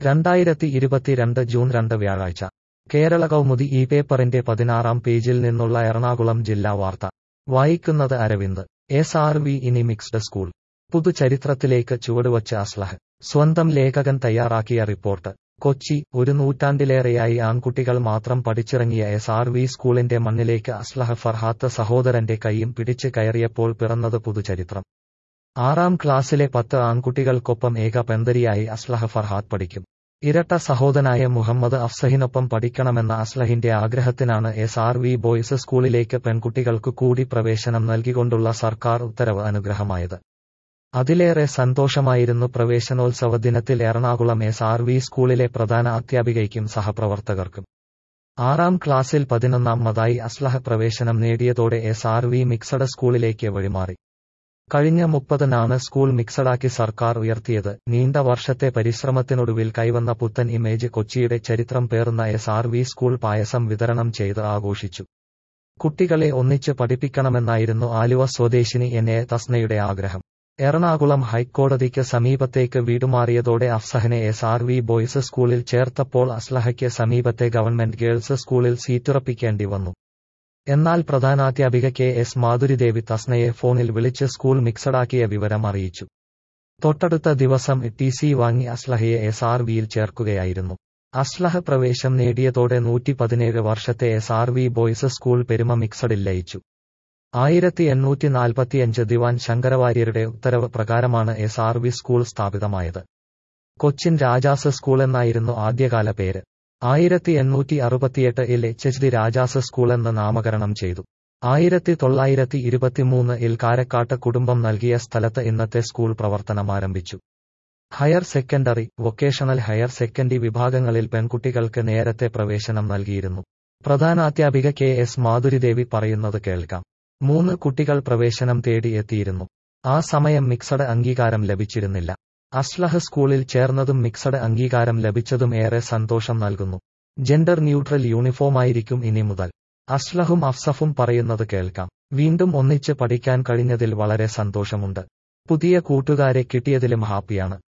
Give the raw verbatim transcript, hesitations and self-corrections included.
രണ്ടായിരത്തി ഇരുപത്തിരണ്ട് ജൂൺ രണ്ട് വ്യാഴാഴ്ച കേരള കൗമുദി ഈ പേപ്പറിന്റെ പതിനാറാം പേജിൽ നിന്നുള്ള എറണാകുളം ജില്ലാ വാർത്ത വായിക്കുന്നത് അരവിന്ദ്. എസ് ആർ വി ഇനി മിക്സ്ഡ് സ്കൂൾ. പുതുചരിത്രത്തിലേക്ക് ചുവടുവച്ച് അസ്ലഹ്. സ്വന്തം ലേഖകൻ തയ്യാറാക്കിയ റിപ്പോർട്ട്. കൊച്ചി. ഒരു നൂറ്റാണ്ടിലേറെയായി ആൺകുട്ടികൾ മാത്രം പഠിച്ചിറങ്ങിയ എസ് ആർ വി സ്കൂളിന്റെ മണ്ണിലേക്ക് അസ്ലഹ് ഫർഹാത്ത് സഹോദരന്റെ കൈയും പിടിച്ച് കയറിയപ്പോൾ പിറന്നത് പുതുചരിത്രം. ആറാം ക്ലാസ്സിലെ പത്ത് ആൺകുട്ടികൾക്കൊപ്പം ഏക പെൺതരിയായി അസ്ലഹ് ഫർഹാത്ത് പഠിക്കും. ഇരട്ട സഹോദരനായ മുഹമ്മദ് അഫ്സഹിനൊപ്പം പഠിക്കണമെന്ന അസ്ലഹിന്റെ ആഗ്രഹത്തിനാണ് എസ് ആർ വി ബോയ്സ് സ്കൂളിലേക്ക് പെൺകുട്ടികൾക്കു കൂടി പ്രവേശനം നൽകിക്കൊണ്ടുള്ള സർക്കാർ ഉത്തരവ് അനുഗ്രഹമായത്. അതിലേറെ സന്തോഷമായിരുന്നു പ്രവേശനോത്സവ ദിനത്തിൽ എറണാകുളം എസ് ആർ വി സ്കൂളിലെ പ്രധാന അധ്യാപികയ്ക്കും സഹപ്രവർത്തകർക്കും. ആറാം ക്ലാസ്സിൽ പതിനൊന്നാമതായി അസ്ലഹ് പ്രവേശനം നേടിയതോടെ എസ് ആർ വി മിക്സഡ് സ്കൂളിലേക്ക് വഴിമാറി. കഴിഞ്ഞ മുപ്പതിനാണ് സ്കൂൾ മിക്സഡാക്കി സർക്കാർ ഉയർത്തിയത്. നീണ്ട വർഷത്തെ പരിശ്രമത്തിനൊടുവിൽ കൈവന്ന പുത്തൻ ഇമേജ് കൊച്ചിയുടെ ചരിത്രം പേറുന്ന എസ് ആർ വി സ്കൂൾ പായസം വിതരണം ചെയ്ത് ആഘോഷിച്ചു. കുട്ടികളെ ഒന്നിച്ച് പഠിപ്പിക്കണമെന്നായിരുന്നു ആലുവ സ്വദേശിനി എൻ എ തസ്നയുടെ ആഗ്രഹം. എറണാകുളം ഹൈക്കോടതിക്ക് സമീപത്തേക്ക് വീടുമാറിയതോടെ അഫ്സഹിനെ എസ് ആർ വി ബോയ്സ് സ്കൂളിൽ ചേർത്തപ്പോൾ അസ്ലഹയ്ക്ക് സമീപത്തെ ഗവൺമെന്റ് ഗേൾസ് സ്കൂളിൽ സീറ്റുറപ്പിക്കേണ്ടി വന്നു. എന്നാൽ പ്രധാനാധ്യാപിക കെ എസ് മാധുരിദേവി തസ്നയെ ഫോണിൽ വിളിച്ച് സ്കൂൾ മിക്സഡാക്കിയ വിവരം അറിയിച്ചു. തൊട്ടടുത്ത ദിവസം ടി സി വാങ്ങി അസ്ലഹയെ എസ് ആർ വിയിൽ ചേർക്കുകയായിരുന്നു. അസ്ലഹ് പ്രവേശം നേടിയതോടെ നൂറ്റി പതിനേഴ് വർഷത്തെ S R V boys school പെരുമ മിക്സഡിൽ ലയിച്ചു. ആയിരത്തി എണ്ണൂറ്റി നാൽപ്പത്തിയഞ്ച് ദിവാൻ ശങ്കരവാര്യരുടെ ഉത്തരവ് പ്രകാരമാണ് എസ് ആർ വി സ്കൂൾ സ്ഥാപിതമായത്. കൊച്ചിൻ രാജാസ് സ്കൂൾ എന്നായിരുന്നു ആദ്യകാല പേര്. ആയിരത്തി എണ്ണൂറ്റി അറുപത്തിയെട്ട് ഇൽ എച്ച് എച്ച് ഡി രാജാസ് സ്കൂളെന്ന് നാമകരണം ചെയ്തു. ആയിരത്തി തൊള്ളായിരത്തി ഇരുപത്തിമൂന്ന് ഇൽ കാരക്കാട്ട് കുടുംബം നൽകിയ സ്ഥലത്ത് ഇന്നത്തെ സ്കൂൾ പ്രവർത്തനമാരംഭിച്ചു. Higher secondary, vocational higher secondary വിഭാഗങ്ങളിൽ പെൺകുട്ടികൾക്ക് നേരത്തെ പ്രവേശനം നൽകിയിരുന്നു. പ്രധാനാധ്യാപിക കെ എസ് മാധുരിദേവി പറയുന്നത് കേൾക്കാം. മൂന്ന് കുട്ടികൾ പ്രവേശനം തേടി എത്തിയിരുന്നു. ആ സമയം മിക്സഡ് അംഗീകാരം ലഭിച്ചിരുന്നില്ല. അസ്ലഹ് സ്കൂളിൽ ചേർന്നതും മിക്സഡ് അംഗീകാരം ലഭിച്ചതും ഏറെ സന്തോഷം നൽകുന്നു. ജെൻഡർ ന്യൂട്രൽ യൂണിഫോമായിരിക്കും ഇനി മുതൽ. അസ്ലഹും അഫ്സഫും പറയുന്നത് കേൾക്കാം. വീണ്ടും ഒന്നിച്ച് പഠിക്കാൻ കഴിഞ്ഞതിൽ വളരെ സന്തോഷമുണ്ട്. പുതിയ കൂട്ടുകാരെ കിട്ടിയതിലും ഹാപ്പിയാണ്.